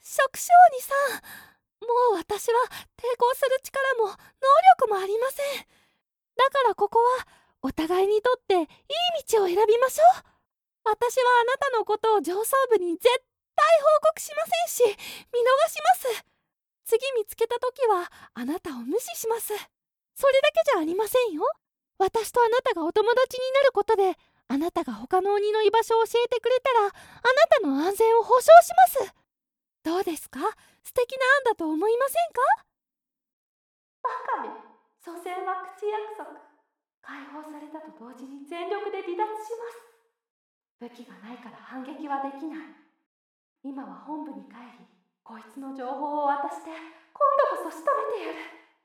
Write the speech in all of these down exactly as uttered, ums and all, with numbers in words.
触手鬼さん、もう私は抵抗する力も能力もありません。だからここはお互いにとっていい道を選びましょう。私はあなたのことを上層部に絶対報告しませんし、見逃します。次見つけた時はあなたを無視します。それだけじゃありませんよ。私とあなたがお友達になることで、あなたが他の鬼の居場所を教えてくれたら、あなたの安全を保証します。どうですか？素敵な案だと思いませんか？バカめ、所詮は口約束。解放されたと同時に全力で離脱します。武器がないから反撃はできない。今は本部に帰り、こいつの情報を渡して今度こそ仕留めてやる。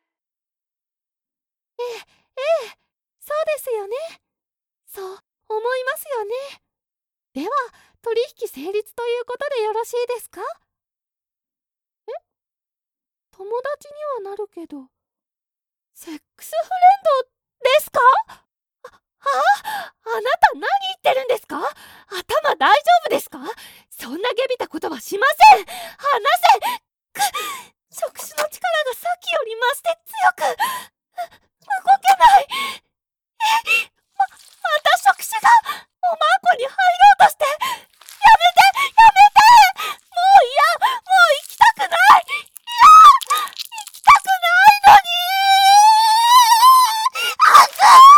ええ、ええ、そうですよね。そう思いますよね。では取引成立ということでよろしいですか？え、友達にはなるけど、セックスフレンドですか？あ、ああなた何言ってるんですか？頭大丈夫ですか？そんな下びたことはしません。離せ。く触手の力がさっきより増して強く、動けない。え、ま、また触手がおまんこに入ろうとして。やめて、やめて。もう嫌、もう行きたくない。いや、行きたくないのに。あくー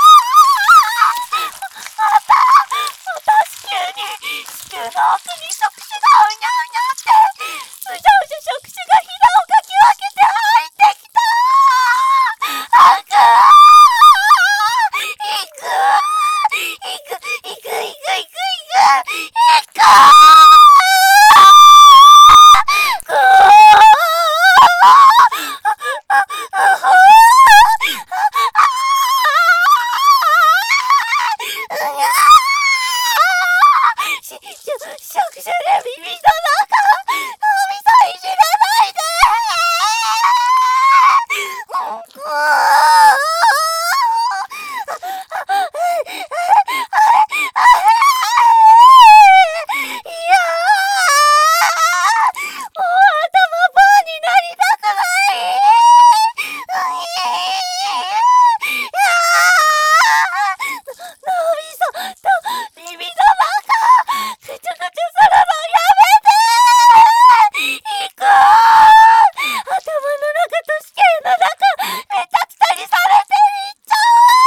また、また子宮に、子宮の奥に触手がうにゃうにゃって、うじゃうじゃ触手がひだをかき分けて入ってきた。あくー行く行く行く行く行く行く行くくし、しょ、触手で耳の中、脳みそいじらないで。くいやもう頭パーになりたくない。脳みそと耳の中、くちゅくちゅするのやめて。行く。頭の中と子宮の中、めちゃくちゃにされていっちゃ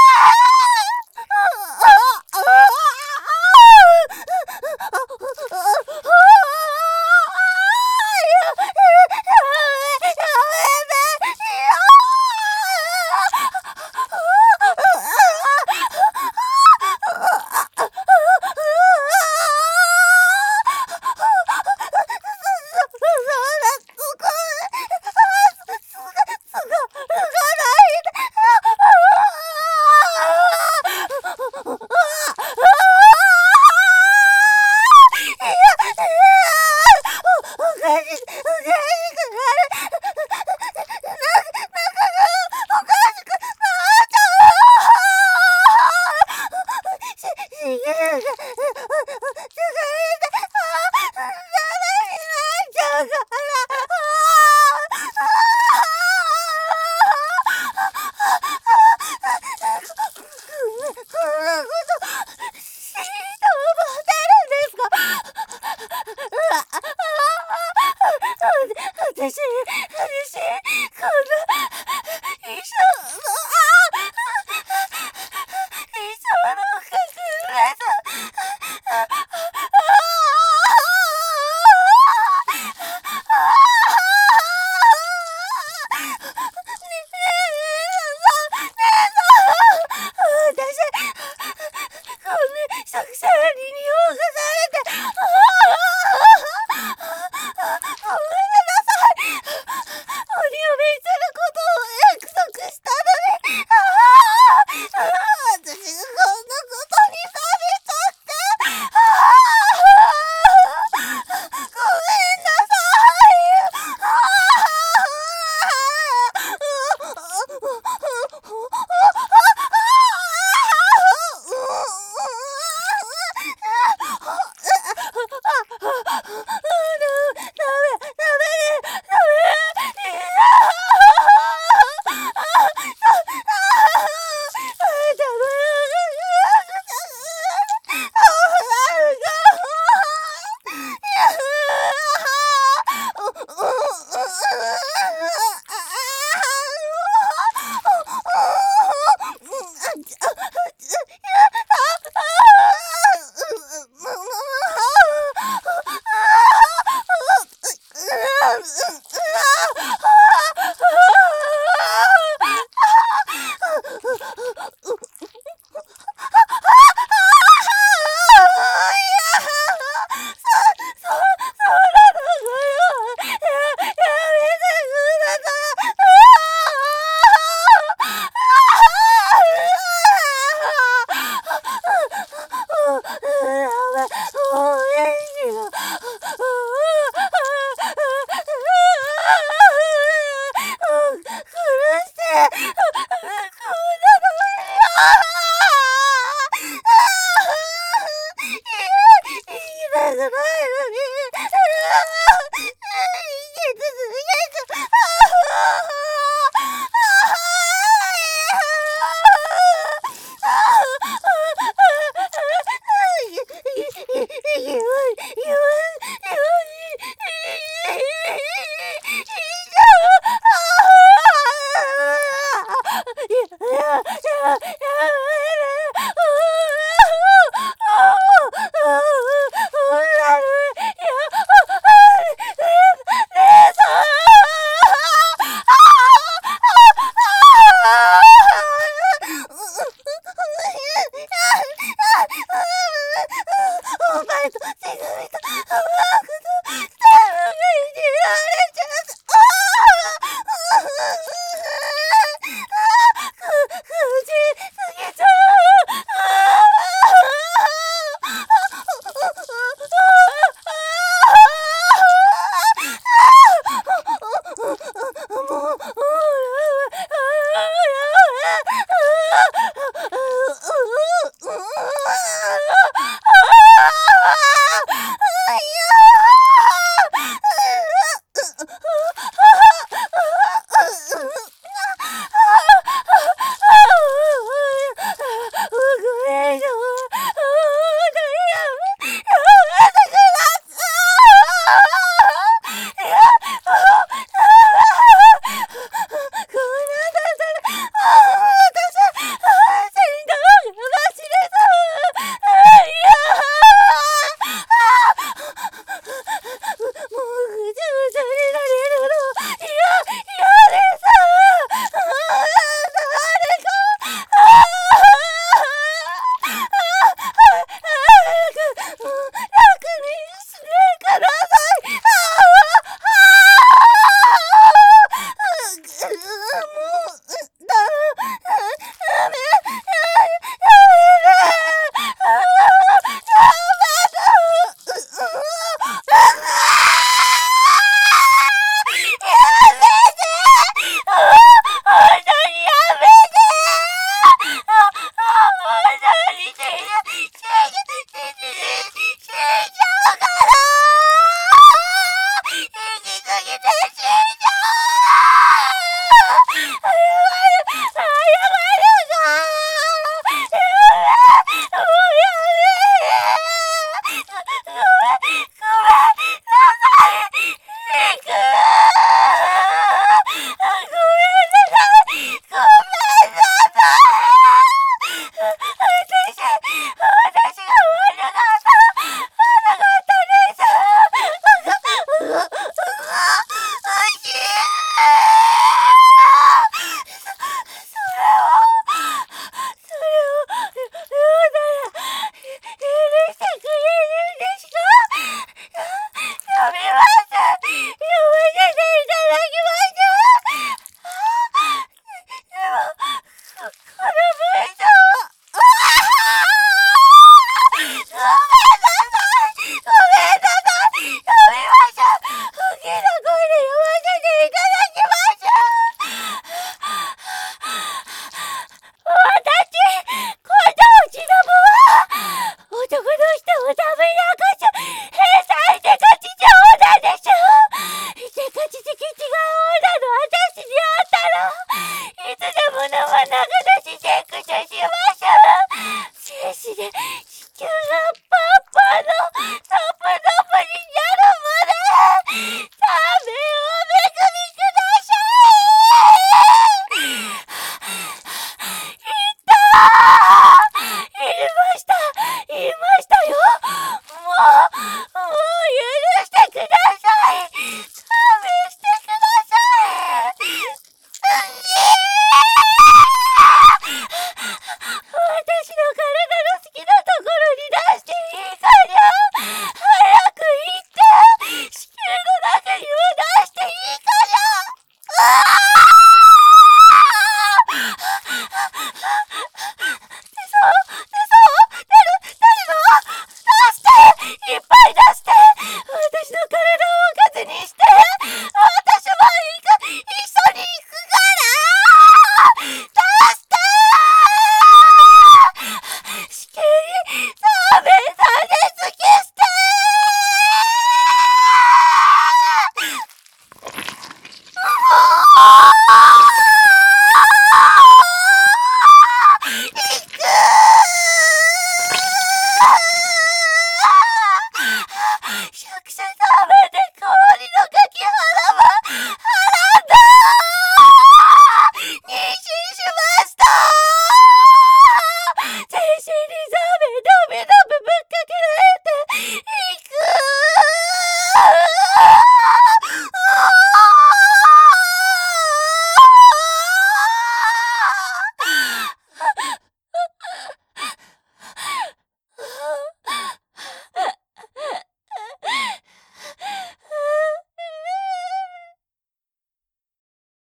私、私、こんな、一生の、あ一生の隠れた、私、こんな作者に匂わされて、ごめんなさい。 う